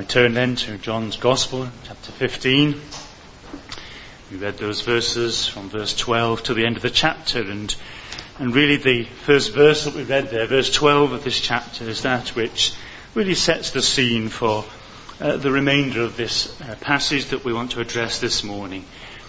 turn then to John's Gospel, chapter 15. We read those verses from verse 12 to the end of the chapter, and really the first verse that we read there, verse 12 of this chapter, is that which really sets the scene for the remainder of this passage that we want to address this morning.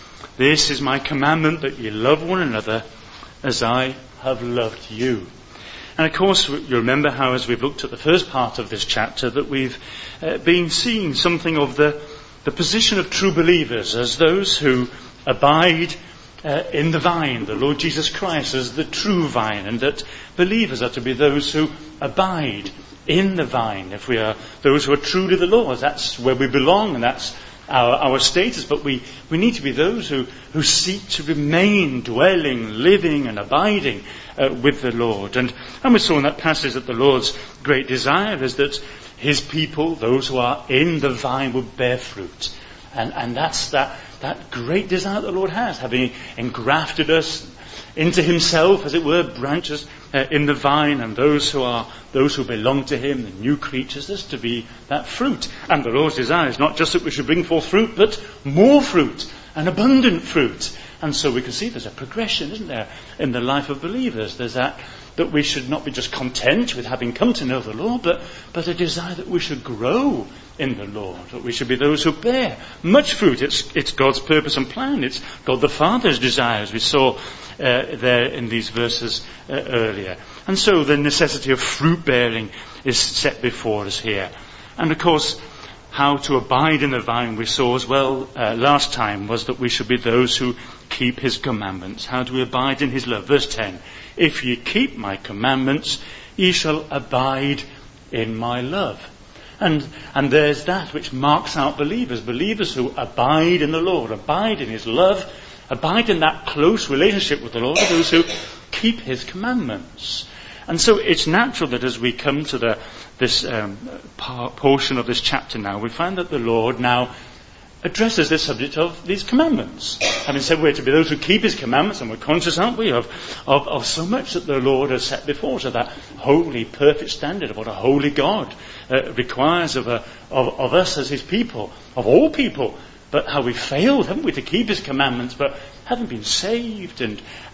This is my commandment, that ye love one another as I have loved you. And of course, you remember how, as we've looked at the first part of this chapter, that we've been seeing something of the position of true believers as those who abide in the vine, the Lord Jesus Christ as the true vine, and that believers are to be those who abide in the vine. If we are those who are true to the Lord, that's where we belong, and that's our status. But we need to be those who seek to remain dwelling, living and abiding with the Lord. And we saw in that passage that the Lord's great desire is that his people, those who are in the vine, will bear fruit. And that's that great desire the Lord has, having engrafted us into himself, as it were, branches in the vine, and those who belong to him, the new creatures, there's to be that fruit. And the Lord's desire is not just that we should bring forth fruit, but more fruit, and abundant fruit. And so we can see there's a progression, isn't there, in the life of believers. There's that we should not be just content with having come to know the Lord, but a desire that we should grow in the Lord, that we should be those who bear much fruit. It's God's purpose and plan. It's God the Father's desire, as we saw there in these verses earlier. And so the necessity of fruit bearing is set before us here. And of course, how to abide in the vine we saw as well last time was that we should be those who keep his commandments. How do we abide in his love? Verse 10, if ye keep my commandments, ye shall abide in my love. And there's that which marks out believers who abide in the Lord, abide in his love, abide in that close relationship with the Lord, those who keep his commandments. And so it's natural that as we come to this portion of this chapter now, we find that the Lord now addresses this subject of these commandments. Having said we're to be those who keep his commandments, and we're conscious, aren't we, of so much that the Lord has set before us, of that holy, perfect standard of what a holy God requires of us as his people, of all people. But how we failed, haven't we, to keep his commandments, but having been saved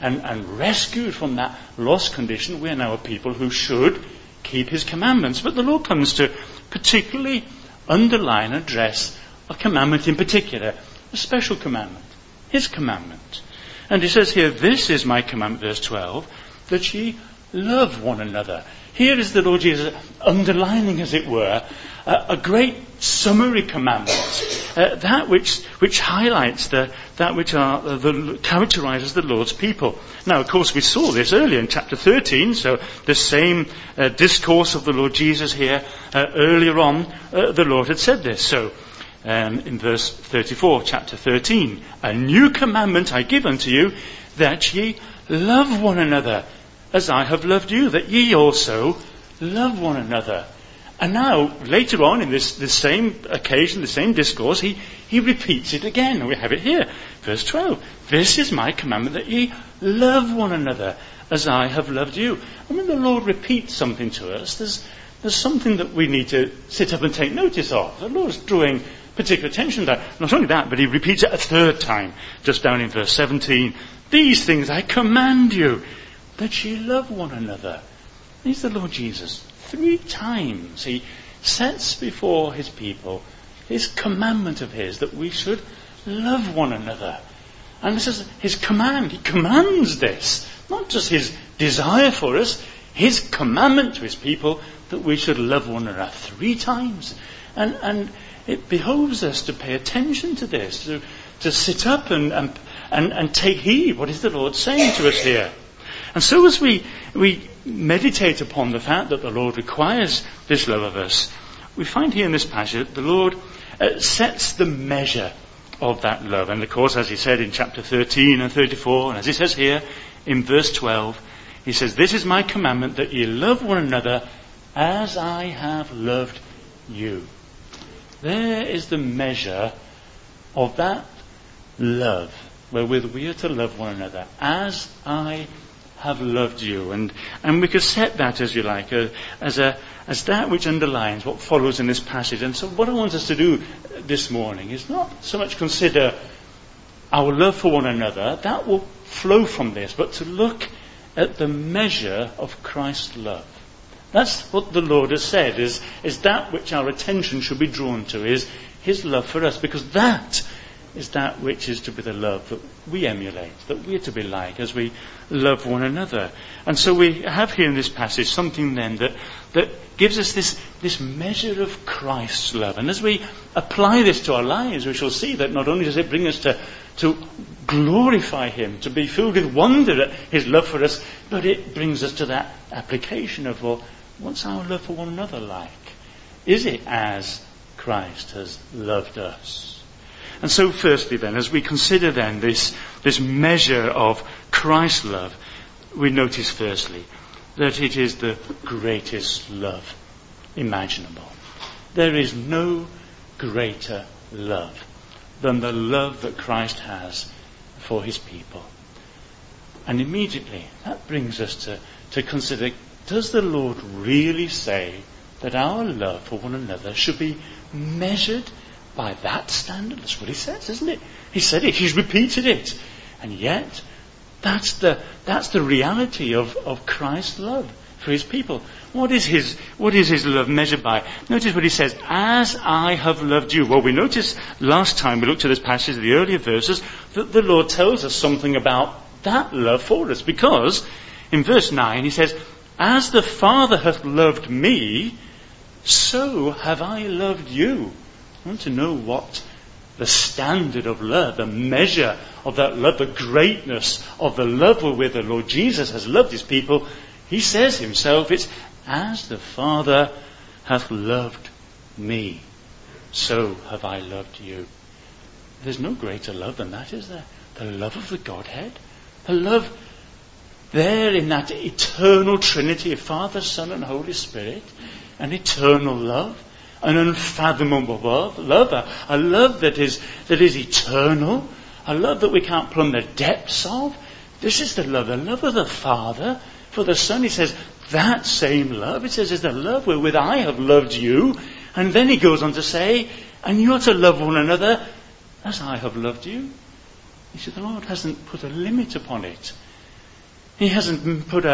and rescued from that lost condition, we are now a people who should keep his commandments. But the Lord comes to particularly underline and address a commandment in particular, a special commandment, his commandment. And he says here, this is my commandment, verse 12, that ye love one another. Here is the Lord Jesus underlining, as it were, a great summary commandment, that which highlights that which characterizes the Lord's people. Now, of course, we saw this earlier in chapter 13, so the same discourse of the Lord Jesus here earlier on, the Lord had said this. So, in verse 34, chapter 13, a new commandment I give unto you, that ye love one another, as I have loved you, that ye also love one another. And now, later on in this same occasion, the same discourse, he repeats it again. And we have it here. Verse 12. This is my commandment, that ye love one another as I have loved you. And when the Lord repeats something to us, there's something that we need to sit up and take notice of. The Lord's drawing particular attention to that. Not only that, but he repeats it a third time, just down in verse 17. These things I command you, that ye love one another. He's the Lord Jesus. 3 times he sets before his people his commandment of his, that we should love one another. And this is his command. He commands this. Not just his desire for us, his commandment to his people, that we should love one another 3 times. And it behoves us to pay attention to this, to sit up and take heed. What is the Lord saying to us here? And so as we meditate upon the fact that the Lord requires this love of us, we find here in this passage that the Lord sets the measure of that love. And of course, as he said in chapter 13 and 34, and as he says here in verse 12, he says, this is my commandment, that ye love one another as I have loved you. There is the measure of that love, wherewith we are to love one another, as I have loved you. And we could set that, as you like, as that which underlines what follows in this passage. And so what I want us to do this morning is not so much consider our love for one another, that will flow from this, but to look at the measure of Christ's love. That's what the Lord has said, is that which our attention should be drawn to, is his love for us, because that is that which is to be the love that we emulate, that we are to be like as we love one another. And so we have here in this passage something then that gives us this measure of Christ's love. And as we apply this to our lives, we shall see that not only does it bring us to glorify him, to be filled with wonder at his love for us, but it brings us to that application of, well, what's our love for one another like? Is it as Christ has loved us? And so firstly then, as we consider then this measure of Christ's love, we notice firstly that it is the greatest love imaginable. There is no greater love than the love that Christ has for his people. And immediately that brings us to consider, does the Lord really say that our love for one another should be measured by that standard? That's what he says, isn't it? He said it, he's repeated it. And yet, that's the reality of Christ's love for his people. What is his love measured by? Notice what he says, as I have loved you. Well, we noticed last time we looked at this passage, the earlier verses, that the Lord tells us something about that love for us. Because in verse 9 he says, as the Father hath loved me, so have I loved you. I want to know what the standard of love, the measure of that love, the greatness of the love wherewith the Lord Jesus has loved his people. He says himself, it's as the Father hath loved me, so have I loved you. There's no greater love than that, is there? The love of the Godhead. The love there in that eternal Trinity of Father, Son and Holy Spirit. An eternal love. An unfathomable love, a love that is eternal, a love that we can't plumb the depths of. This is the love of the Father for the Son. He says, that same love, it says, is the love wherewith I have loved you. And then he goes on to say, and you are to love one another as I have loved you. He said, the Lord hasn't put a limit upon it. He hasn't put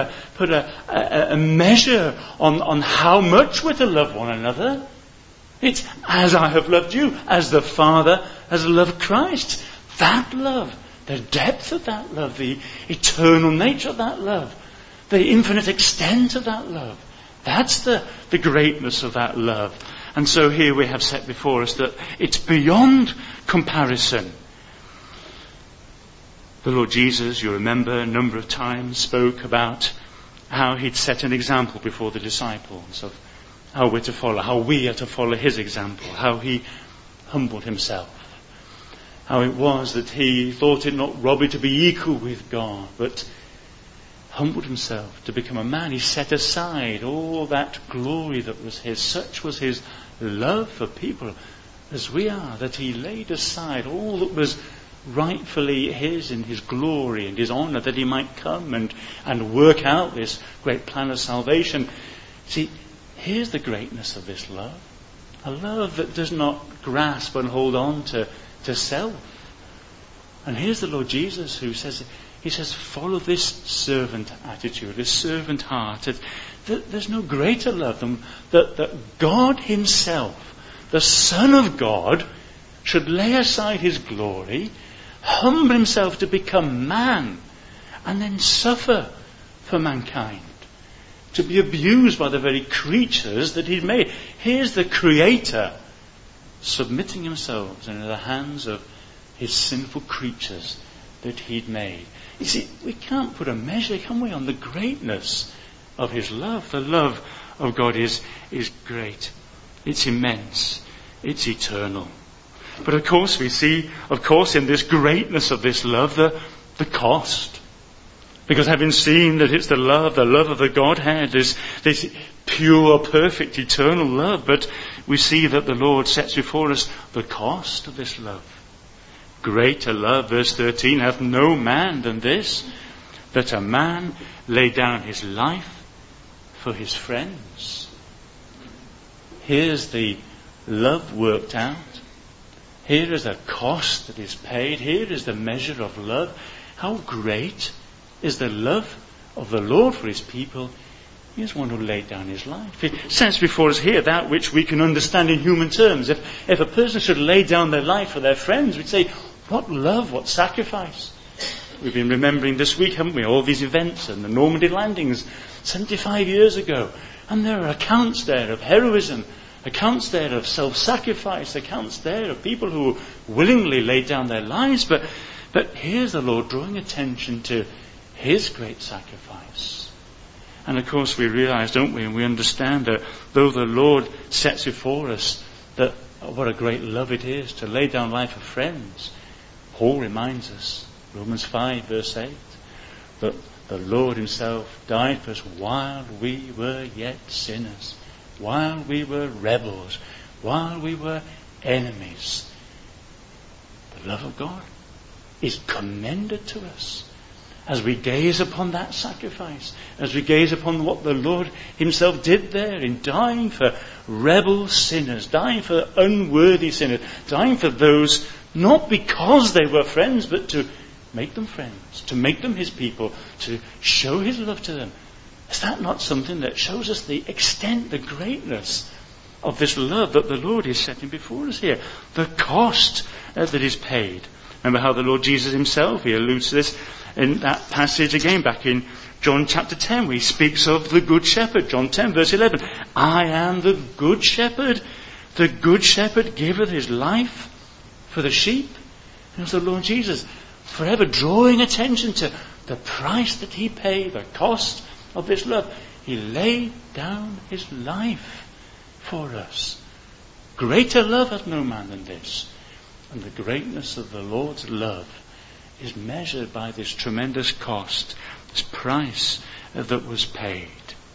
a measure on how much we're to love one another. It's as I have loved you, as the Father has loved Christ. That love, the depth of that love, the eternal nature of that love, the infinite extent of that love. That's the greatness of that love. And so here we have set before us that it's beyond comparison. The Lord Jesus, you remember, a number of times spoke about how he'd set an example before the disciples of how we're to follow, how we are to follow his example, how he humbled himself, how it was that he thought it not robbery to be equal with God, but humbled himself to become a man. He set aside all that glory that was his. Such was his love for people as we are, that he laid aside all that was rightfully his in his glory and his honour, that he might come and work out this great plan of salvation. See, here's the greatness of this love. A love that does not grasp and hold on to self. And here's the Lord Jesus who says, he says, follow this servant attitude, this servant heart. There's no greater love than that God himself, the Son of God, should lay aside his glory, humble himself to become man, and then suffer for mankind. To be abused by the very creatures that he'd made. Here's the Creator submitting himself into the hands of his sinful creatures that he'd made. You see, we can't put a measure, can we, on the greatness of his love. The love of God is great. It's immense. It's eternal. But of course we see, in this greatness of this love, the cost. Because having seen that it's the love of the Godhead, this pure, perfect, eternal love, but we see that the Lord sets before us the cost of this love. Greater love, verse 13, hath no man than this, that a man lay down his life for his friends. Here's the love worked out. Here is a cost that is paid. Here is the measure of love. How great is the love of the Lord for his people. He is one who laid down his life. He sets before us here that which we can understand in human terms. If a person should lay down their life for their friends, we'd say, what love, what sacrifice. We've been remembering this week, haven't we, all these events and the Normandy landings 75 years ago. And there are accounts there of heroism, accounts there of self-sacrifice, accounts there of people who willingly laid down their lives. But here's the Lord drawing attention to his great sacrifice. And of course we realize, don't we, and we understand that though the Lord sets before us that what a great love it is to lay down life for friends, Paul reminds us, Romans 5 verse 8, that the Lord himself died for us while we were yet sinners, while we were rebels, while we were enemies. The love of God is commended to us as we gaze upon that sacrifice, as we gaze upon what the Lord himself did there in dying for rebel sinners, dying for unworthy sinners, dying for those not because they were friends, but to make them friends, to make them his people, to show his love to them. Is that not something that shows us the extent, the greatness of this love that the Lord is setting before us here? The cost that is paid. Remember how the Lord Jesus himself, he alludes to this in that passage again back in John chapter 10, where he speaks of the good shepherd. John 10 verse 11. I am the good shepherd. The good shepherd giveth his life for the sheep. And it's the Lord Jesus forever drawing attention to the price that he paid, the cost of this love. He laid down his life for us. Greater love hath no man than this. And the greatness of the Lord's love is measured by this tremendous cost, this price that was paid.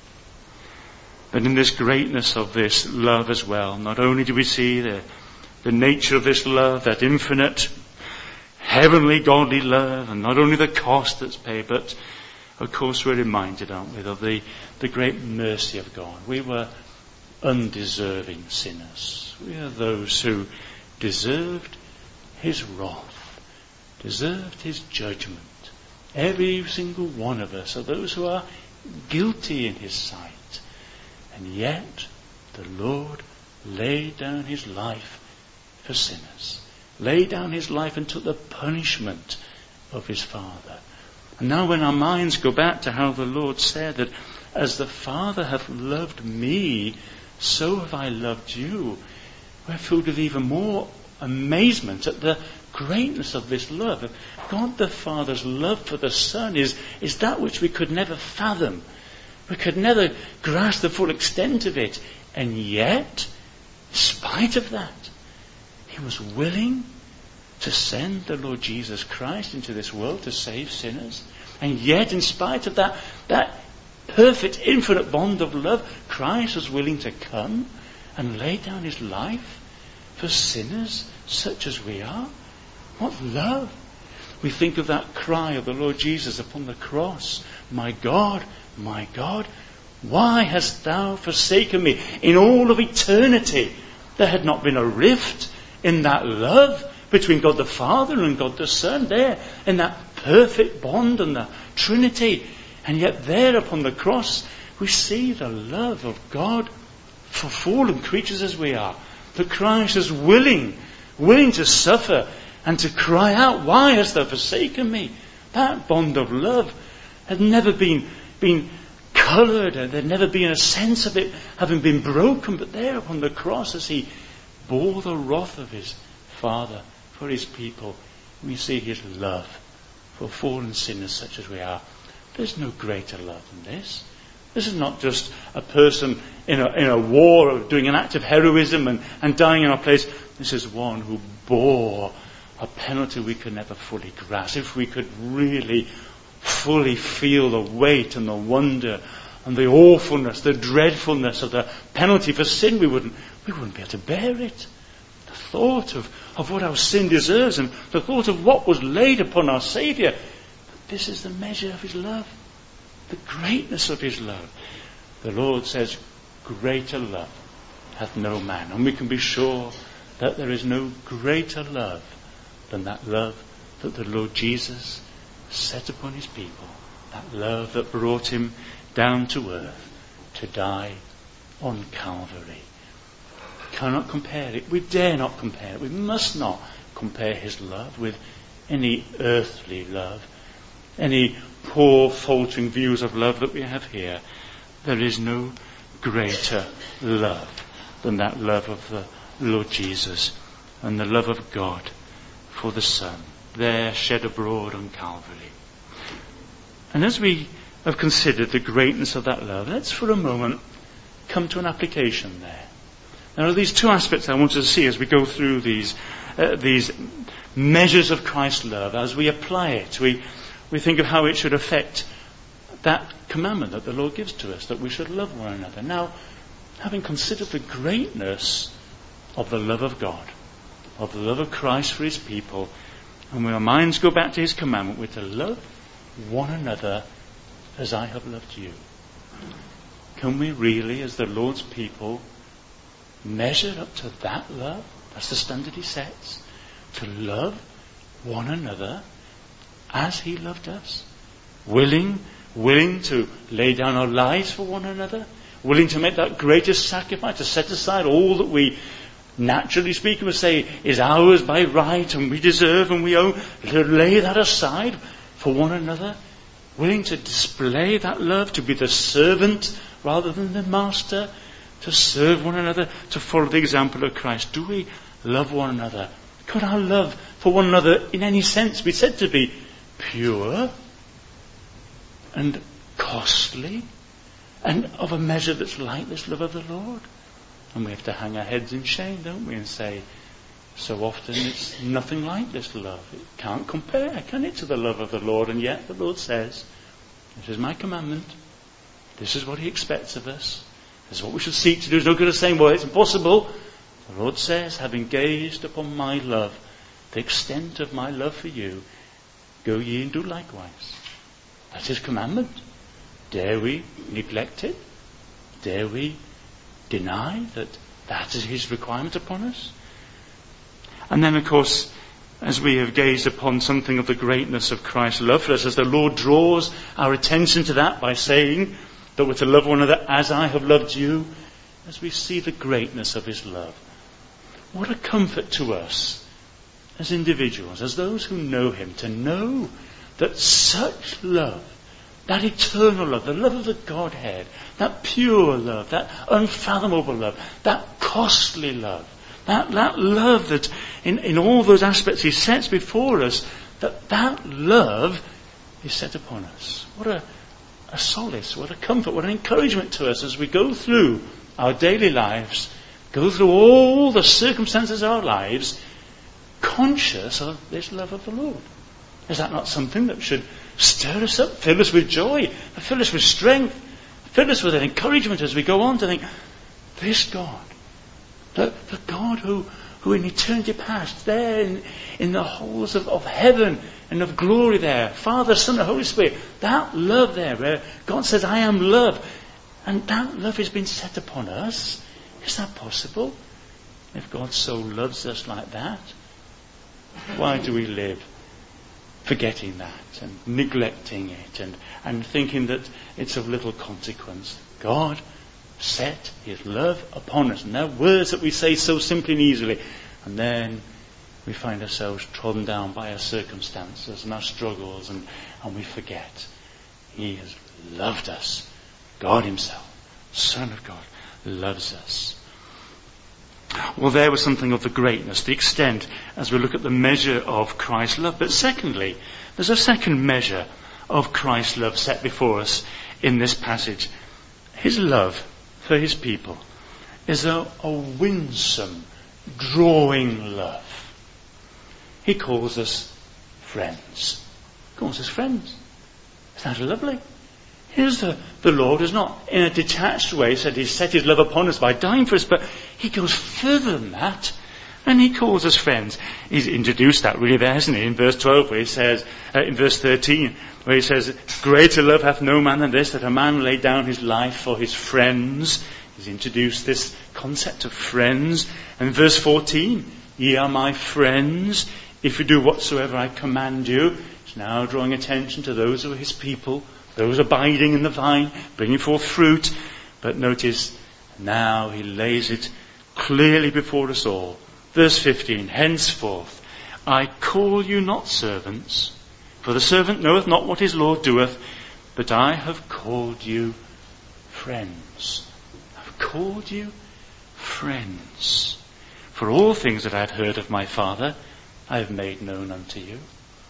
But in this greatness of this love as well, not only do we see the nature of this love, that infinite, heavenly, godly love, and not only the cost that's paid, but of course we're reminded, aren't we, of the great mercy of God. We were undeserving sinners. We are those who deserved his wrath, deserved his judgment. Every single one of us are those who are guilty in his sight. And yet the Lord laid down his life for sinners. Laid down his life and took the punishment of his Father. And now when our minds go back to how the Lord said that as the Father hath loved me, so have I loved you, we're filled with even more amazement at the greatness of this love. God the Father's love for the Son is that which we could never fathom. We could never grasp the full extent of it. And yet, in spite of that, he was willing to send the Lord Jesus Christ into this world to save sinners. And yet, in spite of that perfect, infinite bond of love, Christ was willing to come and lay down his life for sinners such as we are. What love! We think of that cry of the Lord Jesus upon the cross. My God, why hast thou forsaken me? In all of eternity, there had not been a rift in that love between God the Father and God the Son, there in that perfect bond and the Trinity. And yet there upon the cross, we see the love of God for fallen creatures as we are. That Christ is willing to suffer and to cry out, why hast thou forsaken me? That bond of love had never been coloured, and there had never been a sense of it having been broken. But there upon the cross, as he bore the wrath of his Father for his people, we see his love for fallen sinners such as we are. There's no greater love than this. This is not just a person in a war or doing an act of heroism and dying in our place. This is one who bore a penalty we could never fully grasp. If we could really fully feel the weight and the wonder and the awfulness, the dreadfulness of the penalty for sin, we wouldn't be able to bear it. The thought of what our sin deserves and the thought of what was laid upon our Saviour, This is the measure of his love, the greatness of his love. The Lord says, greater love hath no man. And we can be sure that there is no greater love than that love that the Lord Jesus set upon his people. That love that brought him down to earth to die on Calvary. We cannot compare it. We dare not compare it. We must not compare his love with any earthly love, any poor, faltering views of love that we have here. There is no greater love than that love of the Lord Jesus and the love of God for the Son, there shed abroad on Calvary. And as we have considered the greatness of that love, let's for a moment come to an application there. There are these two aspects I want to see as we go through these measures of Christ's love. As we apply it, we think of how it should affect that commandment that the Lord gives to us, that we should love one another. Now, having considered the greatness of the love of God, of the love of Christ for his people, and when our minds go back to his commandment, we're to love one another as I have loved you. Can we really, as the Lord's people, measure up to that love? That's the standard he sets. To love one another as he loved us. Willing to lay down our lives for one another. Willing to make that greatest sacrifice, to set aside all that we, naturally speaking, would say is ours by right and we deserve and we own. To lay that aside for one another. Willing to display that love, to be the servant rather than the master, to serve one another, to follow the example of Christ. Do we love one another? Could our love for one another in any sense be said to be pure and costly and of a measure that's like this love of the Lord? And we have to hang our heads in shame, don't we, and say, so often it's nothing like this love. It can't compare, can it, to the love of the Lord? And yet the Lord says, this is my commandment. This is what he expects of us. This is what we should seek to do. There's no good at saying, well, it's impossible. The Lord says, having gazed upon my love, the extent of my love for you, go ye and do likewise. That's his commandment. Dare we neglect it? Dare we deny that is his requirement upon us? And then, of course, as we have gazed upon something of the greatness of Christ's love for us, as the Lord draws our attention to that by saying that we're to love one another as I have loved you, as we see the greatness of his love, what a comfort to us as individuals, as those who know him, to know that such love, that eternal love, the love of the Godhead, that pure love, that unfathomable love, that costly love, that love that in all those aspects he sets before us, that love is set upon us. What a solace, what a comfort, what an encouragement to us as we go through our daily lives, go through all the circumstances of our lives, conscious of this love of the Lord. Is that not something that should stir us up, fill us with joy, fill us with strength, fill us with an encouragement as we go on to think, this God, the God who in eternity past, there in the halls of heaven and of glory there, Father, Son, and Holy Spirit, that love there where God says, I am love, and that love has been set upon us. Is that possible? If God so loves us like that, why do we live forgetting that and neglecting it and thinking that it's of little consequence? God set his love upon us. And they're words that we say so simply and easily. And then we find ourselves trodden down by our circumstances and our struggles, and we forget. He has loved us. God himself, Son of God, loves us. Well, there was something of the greatness, the extent, as we look at the measure of Christ's love. But secondly, there's a second measure of Christ's love set before us in this passage. His love for his people is a winsome, drawing love. He calls us friends. He calls us friends. Isn't that lovely? Here's the Lord has not in a detached way said he's set his love upon us by dying for us, but he goes further than that And he calls us friends. He's introduced that really there, hasn't he? In verse 12 where he says, in verse 13, where he says, greater love hath no man than this, that a man lay down his life for his friends. He's introduced this concept of friends. And in verse 14, ye are my friends, if you do whatsoever I command you. He's now drawing attention to those who are his people, those abiding in the vine, bringing forth fruit. But notice, now he lays it clearly before us all. Verse 15, henceforth I call you not servants, for the servant knoweth not what his Lord doeth, but I have called you friends. I've called you friends. For all things that I have heard of my Father, I have made known unto you.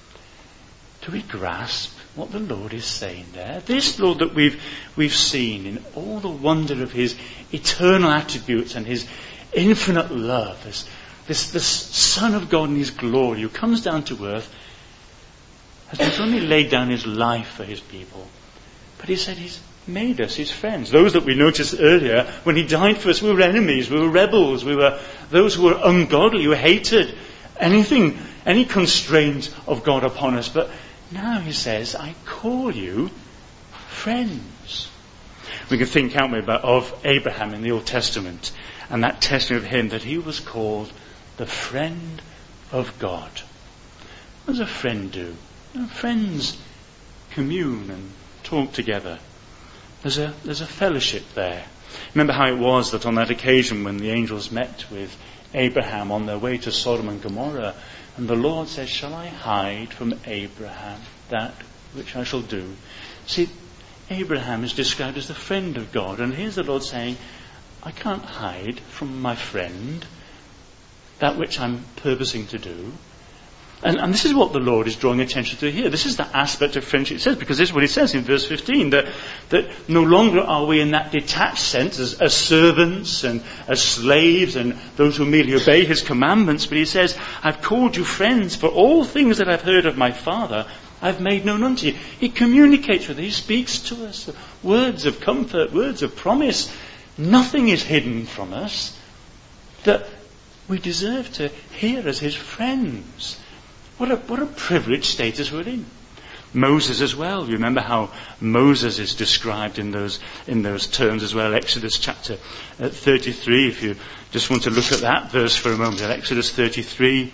Do we grasp what the Lord is saying there? This Lord that we've seen in all the wonder of his eternal attributes and his infinite love, this Son of God in his glory who comes down to earth, has not only laid down his life for his people, but he said he's made us his friends. Those that we noticed earlier, when he died for us, we were enemies, we were rebels, we were those who were ungodly, who hated any constraint of God upon us. But now he says, I call you friends. We can think, can't we, of Abraham in the Old Testament and that testimony of him that he was called the friend of God. What does a friend do? Friends commune and talk together. There's a fellowship there. Remember how it was that on that occasion when the angels met with Abraham on their way to Sodom and Gomorrah, and the Lord says, shall I hide from Abraham that which I shall do? See, Abraham is described as the friend of God, and here's the Lord saying, I can't hide from my friend that which I'm purposing to do. And this is what the Lord is drawing attention to here. This is the aspect of friendship it says, because this is what he says in verse 15, that no longer are we in that detached sense as servants and as slaves and those who merely obey his commandments, but he says, I've called you friends, for all things that I've heard of my Father, I've made known unto you. He communicates with us. He speaks to us. Words of comfort, words of promise. Nothing is hidden from us that we deserve to hear as his friends. What a privileged status we're in. Moses as well. You remember how Moses is described in those terms as well. Exodus chapter 33. If you just want to look at that verse for a moment. Exodus 33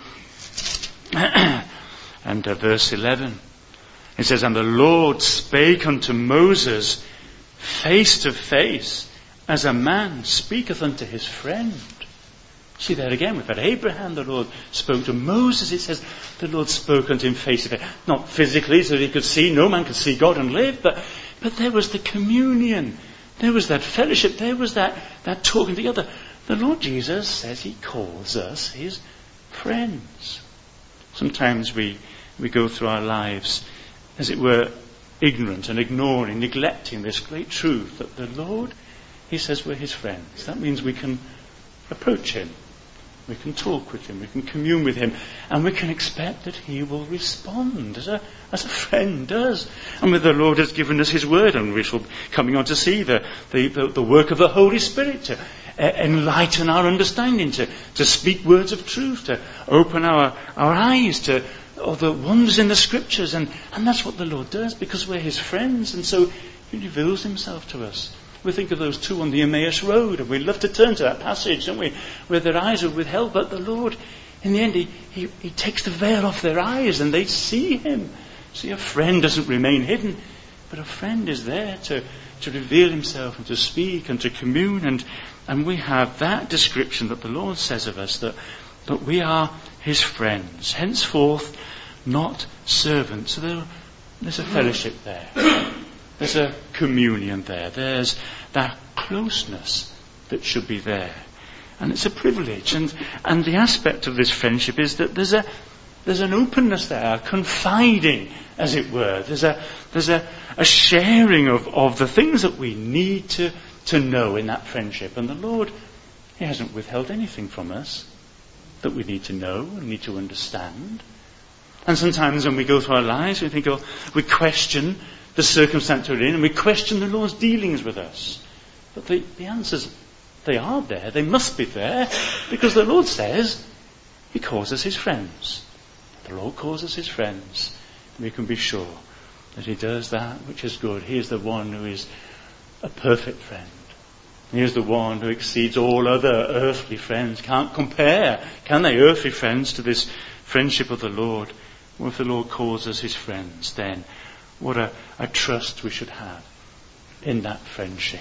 and verse 11. It says, and the Lord spake unto Moses face to face, as a man speaketh unto his friend. See there again, we've had Abraham, the Lord spoke to Moses. It says the Lord spoke unto him face to face. Not physically so that he could see, no man could see God and live, but there was the communion. There was that fellowship. There was that talking together. The Lord Jesus says he calls us his friends. Sometimes we go through our lives, as it were, ignorant and ignoring, neglecting this great truth that the Lord, he says we're his friends. That means we can approach him. We can talk with him, we can commune with him, and we can expect that he will respond as a friend does. And the Lord has given us his word, and we shall be coming on to see the work of the Holy Spirit to enlighten our understanding, to speak words of truth, to open our eyes to all the wonders in the scriptures, and that's what the Lord does because we're his friends, and so he reveals himself to us. We think of those two on the Emmaus Road, and we love to turn to that passage, don't we, where their eyes are withheld, but the Lord, in the end, he takes the veil off their eyes and they see him. See, a friend doesn't remain hidden, but a friend is there to reveal himself and to speak and to commune, and we have that description that the Lord says of us, that we are his friends, henceforth not servants. So there's a fellowship there. There's a communion there. There's that closeness that should be there. And it's a privilege. And the aspect of this friendship is that there's an openness there, a confiding, as it were. There's a sharing of the things that we need to know in that friendship. And the Lord, he hasn't withheld anything from us that we need to know and need to understand. And sometimes when we go through our lives, we question the circumstance we're in, and we question the Lord's dealings with us. But the answers, they are there. They must be there, because the Lord says He calls us his friends. The Lord calls us his friends. We can be sure that he does that which is good. He is the one who is a perfect friend. He is the one who exceeds all other earthly friends. Can't compare, can they, earthly friends to this friendship of the Lord? Well, if the Lord calls us his friends, then what a trust we should have in that friendship.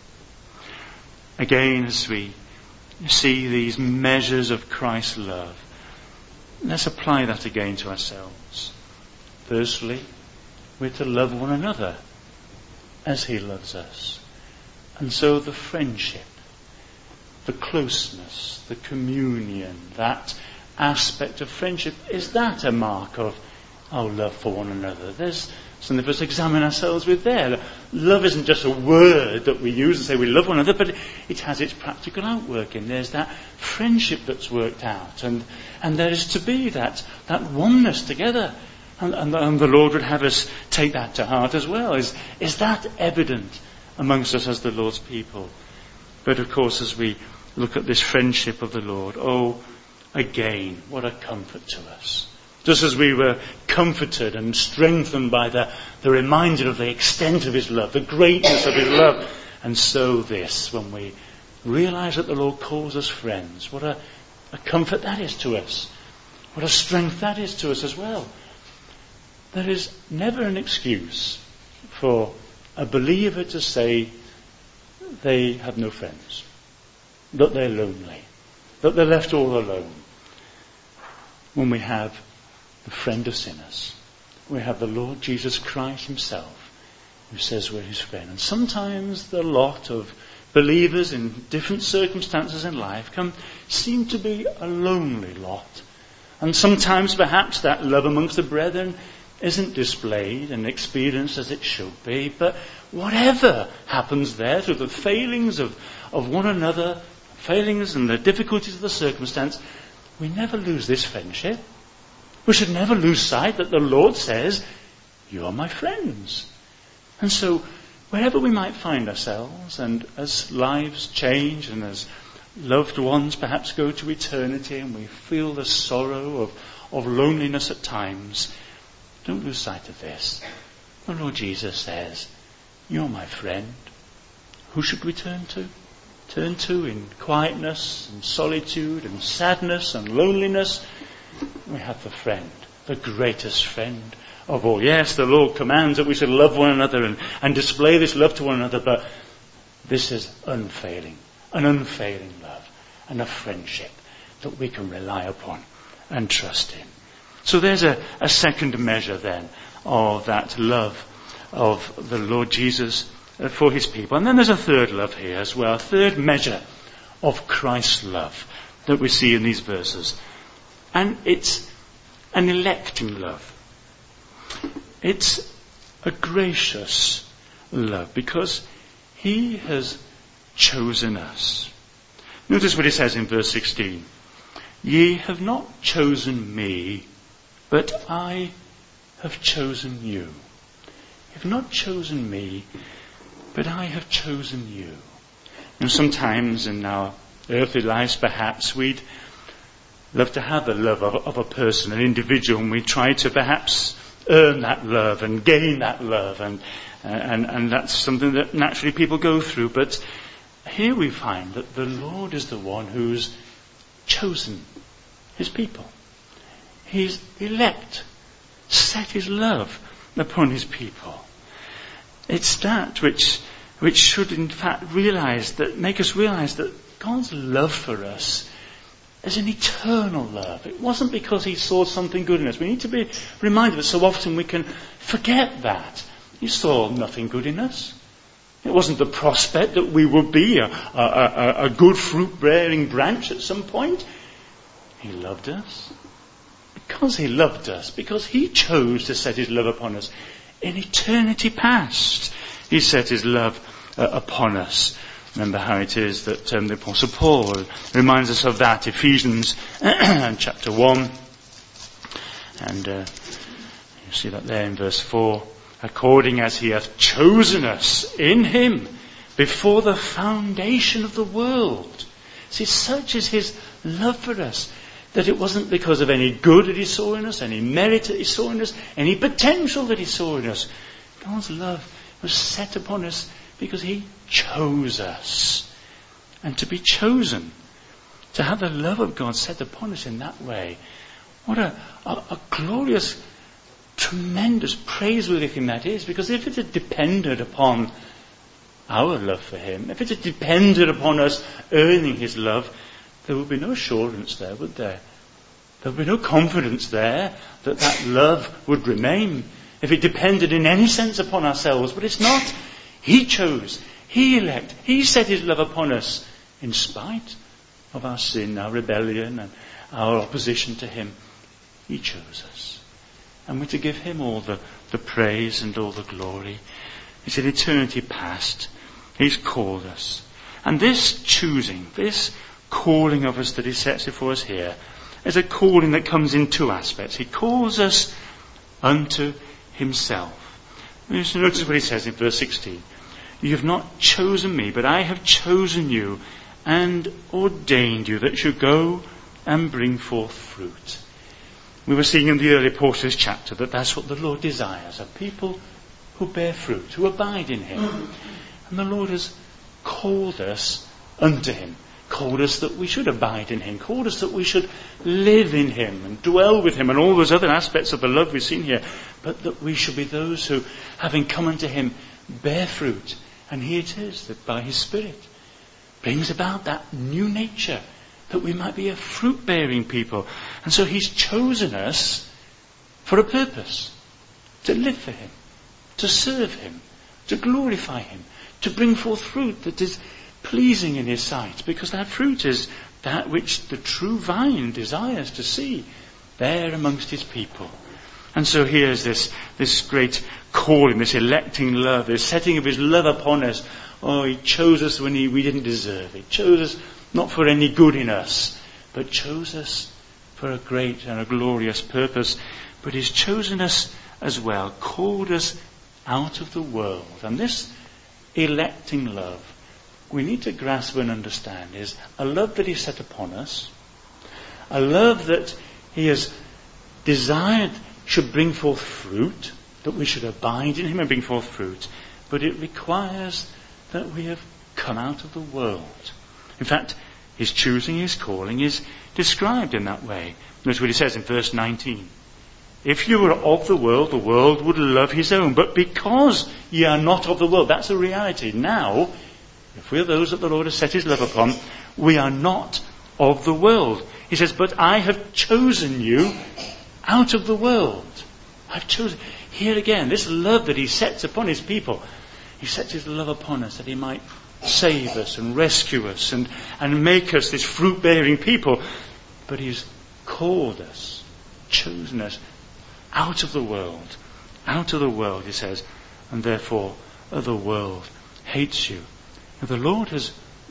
Again, as we see these measures of Christ's love, let's apply that again to ourselves. Firstly, we're to love one another as he loves us. And so the friendship, the closeness, the communion, that aspect of friendship, is that a mark of our love for one another? There's something for us to examine ourselves with there. Love isn't just a word that we use and say we love one another, but it has its practical outworking. There's that friendship that's worked out, and there is to be that oneness together. And the Lord would have us take that to heart as well. Is that evident amongst us as the Lord's people? But of course, as we look at this friendship of the Lord, again, what a comfort to us. Just as we were comforted and strengthened by the reminder of the extent of his love, the greatness of his love, and so this, when we realize that the Lord calls us friends, what a comfort that is to us. What a strength that is to us as well. There is never an excuse for a believer to say they have no friends, that they're lonely, that they're left all alone. When we have the friend of sinners, we have the Lord Jesus Christ himself, who says we're his friend. And sometimes the lot of believers in different circumstances in life can seem to be a lonely lot. And sometimes perhaps that love amongst the brethren isn't displayed and experienced as it should be. But whatever happens there, through the failings of one another, failings and the difficulties of the circumstance, we never lose this friendship. We should never lose sight that the Lord says, you are my friends. And so, wherever we might find ourselves, and as lives change, and as loved ones perhaps go to eternity, and we feel the sorrow of loneliness at times, don't lose sight of this. The Lord Jesus says, you're my friend. Who should we turn to? Turn to in quietness and solitude and sadness and loneliness. We have the friend, the greatest friend of all. Yes, the Lord commands that we should love one another and display this love to one another, but this is unfailing, an unfailing love and a friendship that we can rely upon and trust in. So there's a second measure then of that love of the Lord Jesus for his people. And then there's a third love here as well, a third measure of Christ's love that we see in these verses. And it's an electing love. It's a gracious love because he has chosen us. Notice what he says in verse 16. Ye have not chosen me, but I have chosen you. You have not chosen me, but I have chosen you. And sometimes in our earthly lives, perhaps we'd love to have the love of a person, an individual, and we try to perhaps earn that love and gain that love, and that's something that naturally people go through. But here we find that the Lord is the one who's chosen his people. He's elect, set his love upon his people. It's that which should in fact make us realize that God's love for us is an eternal love. It wasn't because he saw something good in us. We need to be reminded that so often we can forget that. He saw nothing good in us. It wasn't the prospect that we would be a good fruit-bearing branch at some point. He loved us. Because he loved us, because he chose to set his love upon us, in eternity past, he set his love upon us. Remember how it is that the Apostle Paul reminds us of that, Ephesians chapter 1. And you see that there in verse 4. According as he hath chosen us in him before the foundation of the world. See, such is his love for us, That it wasn't because of any good that he saw in us, any merit that he saw in us, any potential that he saw in us. God's love was set upon us because he chose us. And to be chosen, to have the love of God set upon us in that way, what a glorious, tremendous, praiseworthy thing that is. Because if it had depended upon our love for him, if it had depended upon us earning his love, there would be no assurance there, would there? There would be no confidence there that that love would remain if it depended in any sense upon ourselves. But it's not. He chose. He elected. He set his love upon us in spite of our sin, our rebellion and our opposition to him. He chose us. And we're to give him all the praise and all the glory. It's in eternity past. He's called us. And this choosing, this calling of us that he sets before us here, is a calling that comes in two aspects. He calls us unto himself. Just notice what he says in verse 16. You have not chosen me, but I have chosen you and ordained you that you should go and bring forth fruit. We were seeing in the earlier portion of this chapter that that's what the Lord desires, a people who bear fruit, who abide in him. And the Lord has called us unto him, called us that we should abide in him, called us that we should live in him and dwell with him and all those other aspects of the love we've seen here, but that we should be those who, having come unto him, bear fruit. And here it is that by his Spirit brings about that new nature, that we might be a fruit-bearing people. And so he's chosen us for a purpose, to live for him, to serve him, to glorify him, to bring forth fruit that is pleasing in his sight, because that fruit is that which the true vine desires to see there amongst his people. And so here's this great calling, this electing love, this setting of his love upon us. Oh, he chose us when we didn't deserve it. He chose us not for any good in us, but chose us for a great and a glorious purpose. But he's chosen us as well, called us out of the world. And this electing love, we need to grasp and understand, is a love that he set upon us, a love that he has desired should bring forth fruit, that we should abide in him and bring forth fruit. But it requires that we have come out of the world. In fact, his choosing, his calling is described in that way. Notice what he says in verse 19. If you were of the world would love his own. But because ye are not of the world, that's a reality. Now, if we are those that the Lord has set his love upon, we are not of the world. He says, but I have chosen you out of the world. I've chosen. Here again, this love that he sets upon his people. He sets his love upon us that he might save us and rescue us and make us this fruit-bearing people. But he's called us, chosen us out of the world. Out of the world, he says, and therefore the world hates you. Now, the Lord has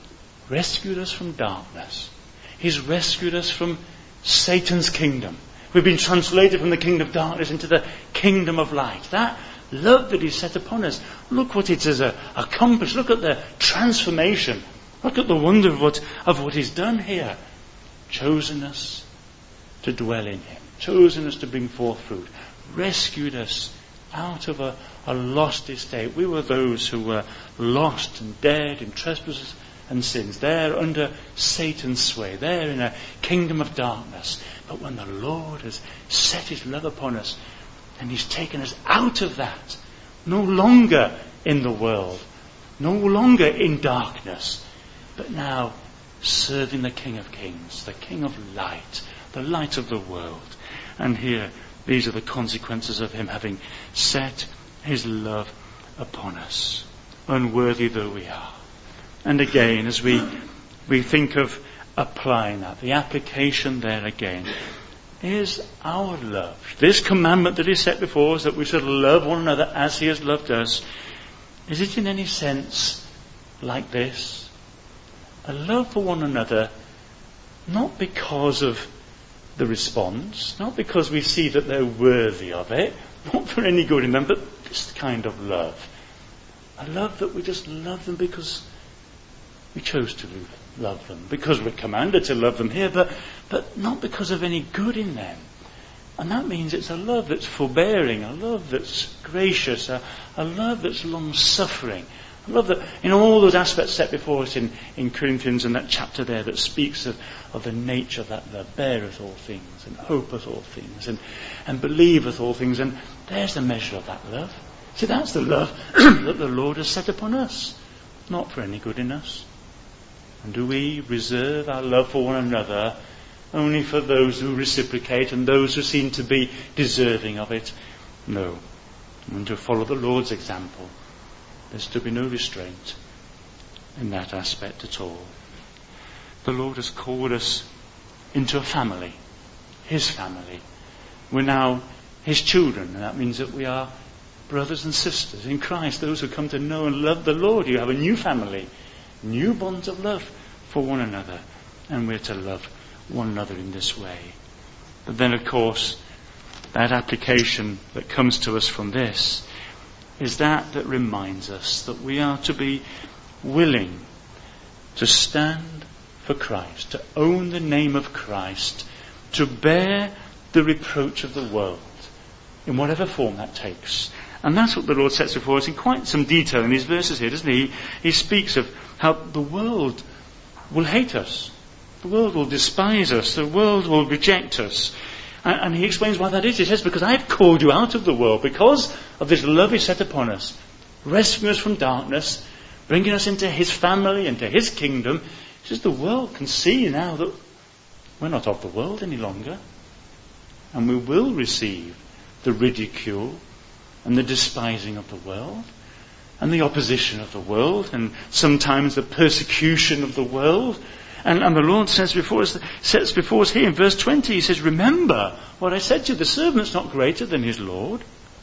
rescued us from darkness. He's rescued us from Satan's kingdom. We've been translated from the kingdom of darkness into the kingdom of light. That love that he set upon us, look what it has accomplished. Look at the transformation. Look at the wonder of what he's done here. Chosen us to dwell in him. Chosen us to bring forth fruit. Rescued us out of a lost estate. We were those who were lost and dead in trespasses and sins. There under Satan's sway. There in a kingdom of darkness. But when the Lord has set his love upon us, and he's taken us out of that, no longer in the world, no longer in darkness, but now serving the King of Kings, the King of Light, the light of the world. And here, these are the consequences of him having set his love upon us, unworthy though we are. And again, as we think of applying that, the application there again, is our love. This commandment that is set before us, that we should love one another as he has loved us, is it in any sense like this? A love for one another, not because of the response, not because we see that they're worthy of it, not for any good in them, but this kind of love. A love that we just love them because We chose to love them because we're commanded to love them here, but not because of any good in them. And that means it's a love that's forbearing, a love that's gracious, a love that's long-suffering, a love that, in all those aspects set before us in Corinthians and that chapter there that speaks of the nature of that love, beareth all things, and hopeth all things, and believeth all things. And there's the measure of that love. See, that's the love that the Lord has set upon us, not for any good in us. And do we reserve our love for one another only for those who reciprocate and those who seem to be deserving of it? No. And to follow the Lord's example, there's to be no restraint in that aspect at all. The Lord has called us into a family, His family. We're now His children, and that means that we are brothers and sisters in Christ, those who come to know and love the Lord. You have a new family, new bonds of love for one another, and we're to love one another in this way. But then, of course, that application that comes to us from this is that reminds us that we are to be willing to stand for Christ, to own the name of Christ, to bear the reproach of the world in whatever form that takes. And that's what the Lord sets before us in quite some detail in these verses here, doesn't he? He speaks of how the world will hate us. The world will despise us. The world will reject us. And he explains why that is. He says, because I have called you out of the world, because of this love He set upon us, rescuing us from darkness, bringing us into His family, into His kingdom. He says the world can see now that we're not of the world any longer. And we will receive the ridicule and the despising of the world, and the opposition of the world, and sometimes the persecution of the world. And the Lord sets before us here in verse 20, He says, remember what I said to you, the servant's not greater than his Lord.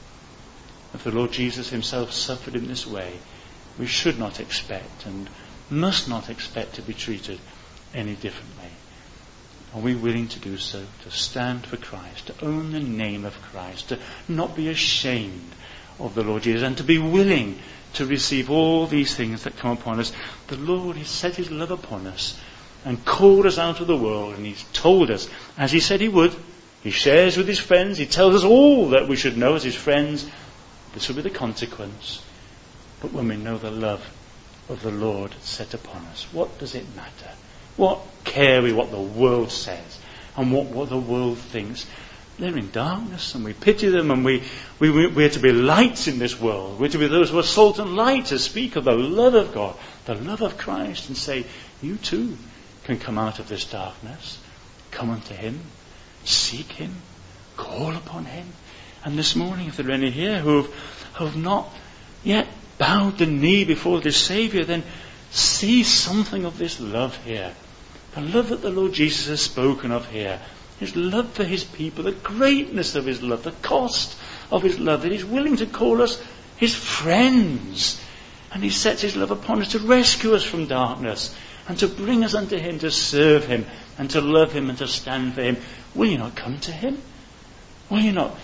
If the Lord Jesus Himself suffered in this way, we should not expect and must not expect to be treated any differently. Are we willing to do so, to stand for Christ, to own the name of Christ, to not be ashamed of the Lord Jesus, and to be willing to receive all these things that come upon us? The Lord has set His love upon us and called us out of the world, and He's told us, as He said He would. He shares with His friends. He tells us all that we should know as His friends. This will be the consequence. But when we know the love of the Lord set upon us, what does it matter? What care we what the world says and what the world thinks? They're in darkness, and we pity them, and we're to be lights in this world. We're to be those who are salt and light, to speak of the love of God, the love of Christ, and say, you too can come out of this darkness. Come unto Him, seek Him, call upon Him. And this morning, if there are any here who have not yet bowed the knee before this Saviour, then see something of this love here. The love that the Lord Jesus has spoken of here. His love for His people, the greatness of His love, the cost of His love, that He's willing to call us His friends. And He sets His love upon us to rescue us from darkness and to bring us unto Him, to serve Him and to love Him and to stand for Him. Will you not come to Him? Will you not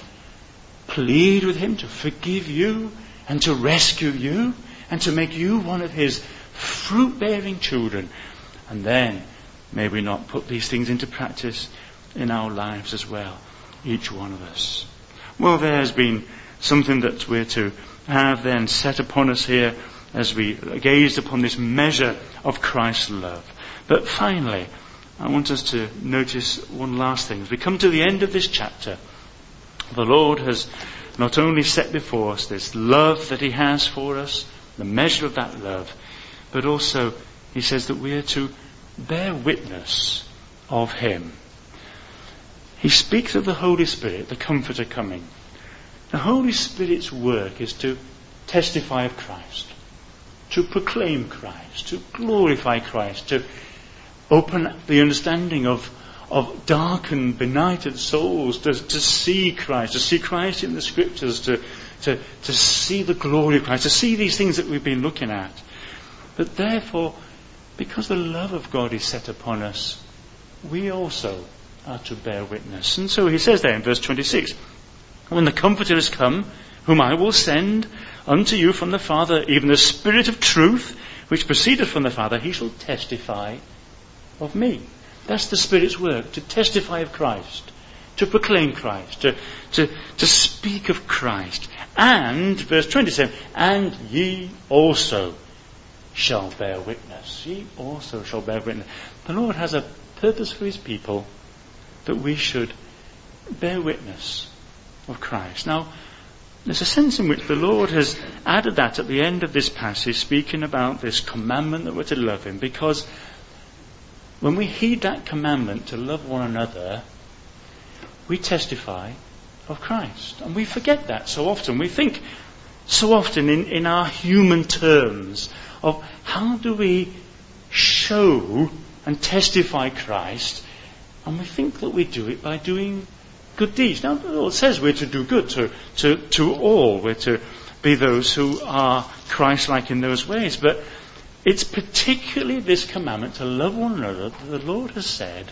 plead with Him to forgive you and to rescue you and to make you one of His fruit-bearing children? And then may we not put these things into practice in our lives as well, each one of us. Well, there has been something that we're to have then set upon us here as we gaze upon this measure of Christ's love. But finally, I want us to notice one last thing. As we come to the end of this chapter, the Lord has not only set before us this love that He has for us, the measure of that love, but also He says that we are to bear witness of Him. He speaks of the Holy Spirit, the Comforter coming. The Holy Spirit's work is to testify of Christ, to proclaim Christ, to glorify Christ, to open the understanding of darkened, benighted souls, to see Christ in the Scriptures, to see the glory of Christ, to see these things that we've been looking at. But therefore, because the love of God is set upon us, we also are to bear witness. And so he says there in verse 26, when the Comforter has come, whom I will send unto you from the Father, even the Spirit of truth, which proceedeth from the Father, he shall testify of me. That's the Spirit's work, to testify of Christ, to proclaim Christ, to speak of Christ. And, verse 27, and ye also shall bear witness. Ye also shall bear witness. The Lord has a purpose for his people that we should bear witness of Christ. Now, there's a sense in which the Lord has added that at the end of this passage, speaking about this commandment that we're to love him, because when we heed that commandment to love one another, we testify of Christ. And we forget that so often. We think so often in our human terms of how do we show and testify Christ, and we think that we do it by doing good deeds. Now, the Lord says we're to do good to all. We're to be those who are Christ-like in those ways. But it's particularly this commandment to love one another that the Lord has said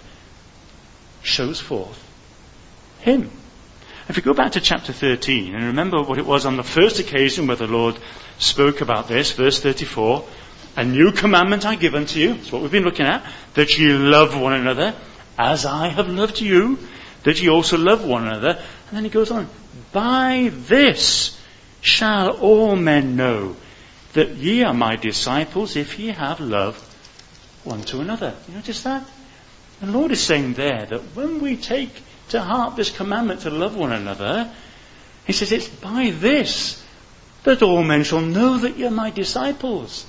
shows forth him. If you go back to chapter 13 and remember what it was on the first occasion where the Lord spoke about this, verse 34, a new commandment I give unto you, that's what we've been looking at, that ye love one another as I have loved you, that ye also love one another. And then he goes on, by this shall all men know that ye are my disciples if ye have love one to another. You notice that? The Lord is saying there that when we take to heart this commandment to love one another, he says it's by this that all men shall know that you're my disciples.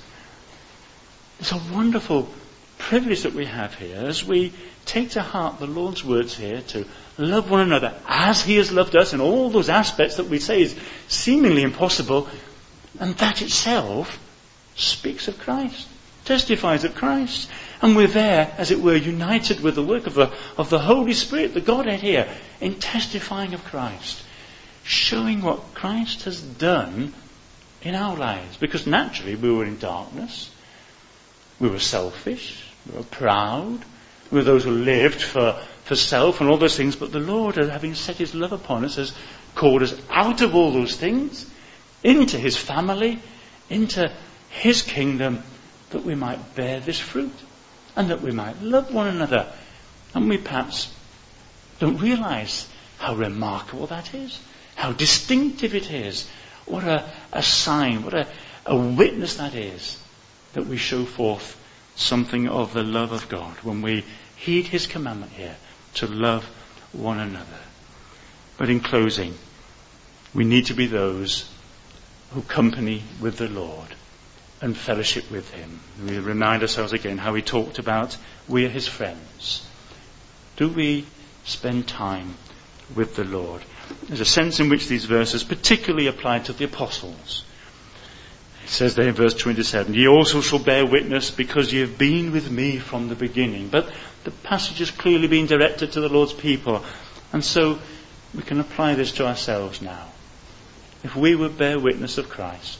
It's a wonderful privilege that we have here as we take to heart the Lord's words here to love one another as he has loved us in all those aspects that we say is seemingly impossible. And that itself speaks of Christ, testifies of Christ. And we're there, as it were, united with the work of the Holy Spirit, the Godhead here, in testifying of Christ, showing what Christ has done in our lives. Because naturally we were in darkness, we were selfish, we were proud, we were those who lived for self and all those things. But the Lord, having set his love upon us, has called us out of all those things, into his family, into his kingdom, that we might bear this fruit and that we might love one another. And we perhaps don't realize how remarkable that is, how distinctive it is, what a sign, what a witness that is, that we show forth something of the love of God when we heed his commandment here to love one another. But in closing, we need to be those who company with the Lord and fellowship with him. We remind ourselves again how he talked about we are his friends. Do we spend time with the Lord? There's a sense in which these verses particularly apply to the apostles. It says there in verse 27, ye also shall bear witness because ye have been with me from the beginning. But the passage is clearly being directed to the Lord's people. And so we can apply this to ourselves now. If we would bear witness of Christ,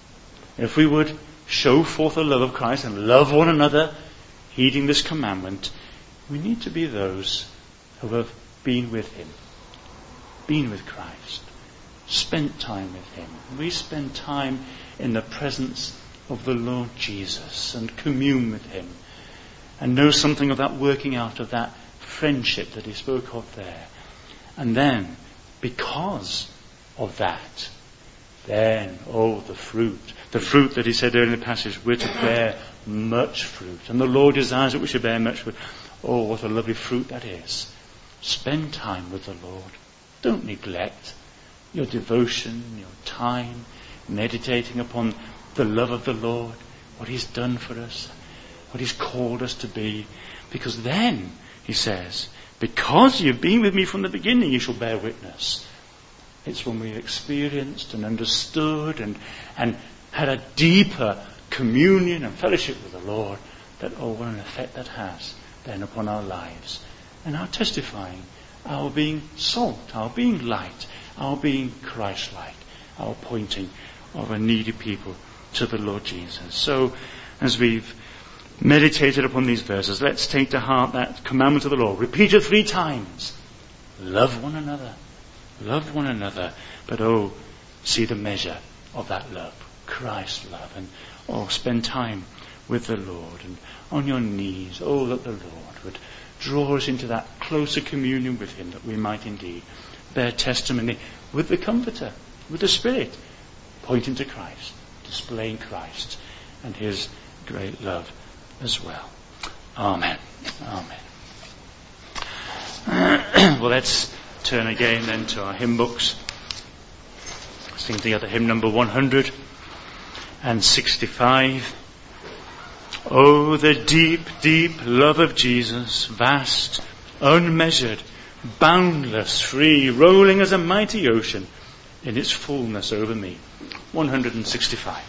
if we would show forth the love of Christ and love one another, heeding this commandment, we need to be those who have been with him, been with Christ, spent time with him. We spend time in the presence of the Lord Jesus and commune with him and know something of that working out of that friendship that he spoke of there. And then, because of that, then, the fruit that he said earlier in the passage, we're to bear much fruit. And the Lord desires that we should bear much fruit. Oh, what a lovely fruit that is. Spend time with the Lord. Don't neglect your devotion, your time, meditating upon the love of the Lord, what he's done for us, what he's called us to be. Because then, he says, because you've been with me from the beginning, you shall bear witness. It's when we've experienced and understood and had a deeper communion and fellowship with the Lord that, what an effect that has then upon our lives. And our testifying, our being salt, our being light, our being Christ-like, our pointing of a needy people to the Lord Jesus. So, as we've meditated upon these verses, let's take to heart that commandment of the Lord, repeated 3 times. Love one another. Love one another. But see the measure of that love, Christ's love, and spend time with the Lord and on your knees. Oh, that the Lord would draw us into that closer communion with him, that we might indeed bear testimony with the Comforter, with the Spirit, pointing to Christ, displaying Christ and his great love as well. Amen. Amen. Well, let's turn again then to our hymn books. Sing together hymn number 165. Oh, the deep, deep love of Jesus, vast, unmeasured, boundless, free, rolling as a mighty ocean in its fullness over me. 165.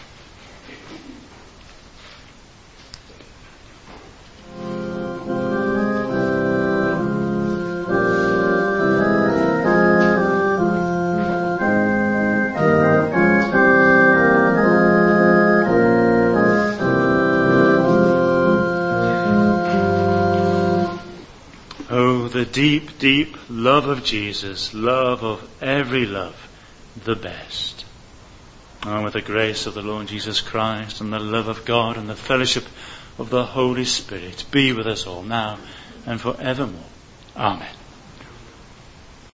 The deep, deep love of Jesus, love of every love, the best. And with the grace of the Lord Jesus Christ and the love of God and the fellowship of the Holy Spirit be with us all now and forevermore. Amen.